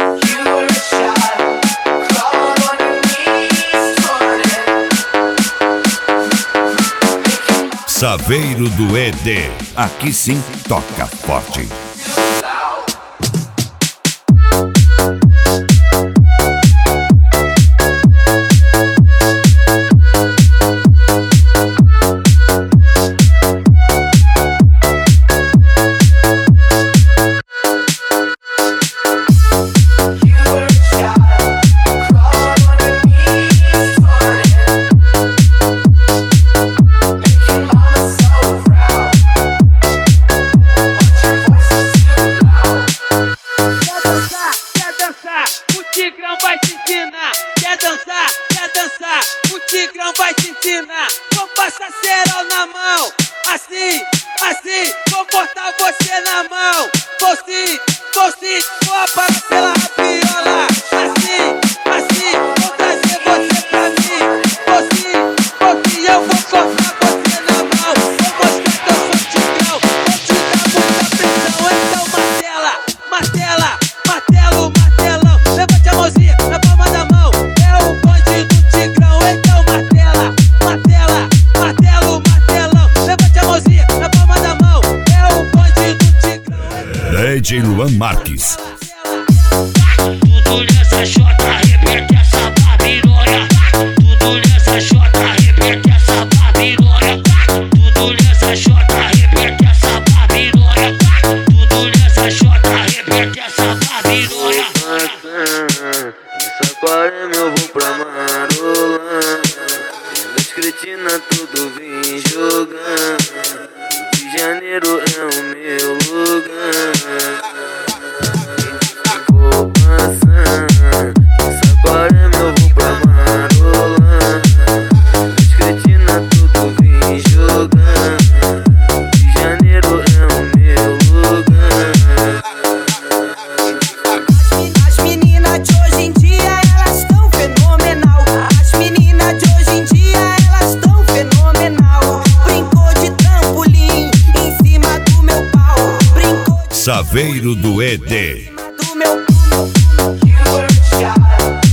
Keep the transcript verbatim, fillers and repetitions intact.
Saveiro do E D, aqui sim toca forte. Quer dançar, quer dançar, o Tigrão vai te ensinar. Vou passar cerol na mão, assim, assim, vou cortar você na mão. Vou sim, vou sim, vou apagar pela rapiola. Assim, assim, vou trazer você pra mim. Vou sim, vou sim, eu vou cortar você na mão. Vou mostrar que eu sou Tigrão, vou te dar muita pressão. Então martela, martela, martelo, martelão. Levante a mãozinha na palma da mão. É o bonde do Tigrão, então martela, martela, martelo, martelão. Levante a mãozinha na palma da mão. É o bonde do Tigrão. D J Luan Marques. Tudo nessa chota, arrebenta essa babilônia. Tudo nessa chota, arrebenta essa babilônia. Tudo nessa chota, arrebenta essa babilônia. Tudo nessa chota, arrebenta essa babilônia. Nessa quarema eu vou pra Marolã. Das cretinas tudo vem jogando. Rio de Janeiro é o meu lugar. Vou passar. Nessa quarema eu vou pra Marolã. Das cretinas tudo vem jogando. Rio de Janeiro é o meu lugar. As meninas de hoje em dia, elas tão fenomenal. As meninas de hoje em dia, elas tão fenomenal. Brincou de trampolim em cima do meu pau. Brincou de Saveiro do E D. do meu, do meu, do meu.